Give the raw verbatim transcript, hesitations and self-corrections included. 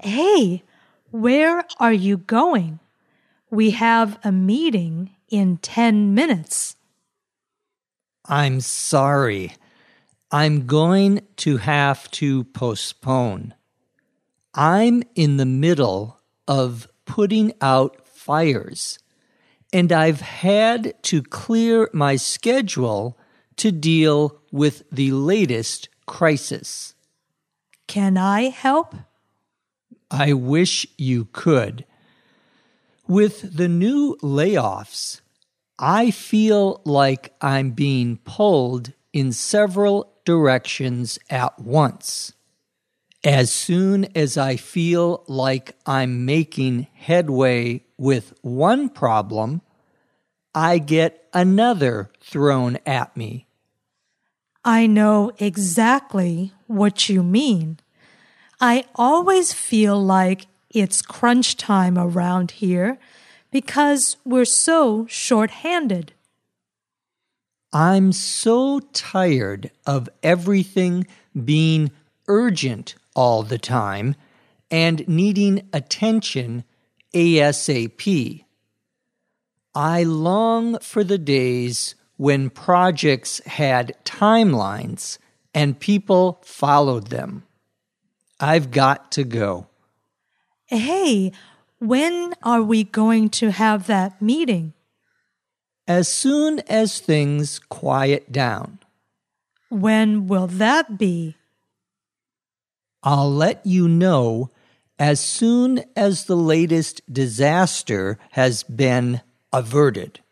Hey, where are you going? We have a meeting in ten minutes. I'm sorry. I'm going to have to postpone. I'm in the middle of putting out fires, and I've had to clear my schedule to deal with the latest crisis. Can I help? I wish you could. With the new layoffs, I feel like I'm being pulled in several directions at once. As soon as I feel like I'm making headway with one problem, I get another thrown at me. I know exactly what you mean. I always feel like it's crunch time around here because we're so short-handed. I'm so tired of everything being urgent all the time and needing attention ASAP. I long for the days when projects had timelines and people followed them. I've got to go. Hey, when are we going to have that meeting? As soon as things quiet down. When will that be? I'll let you know as soon as the latest disaster has been averted.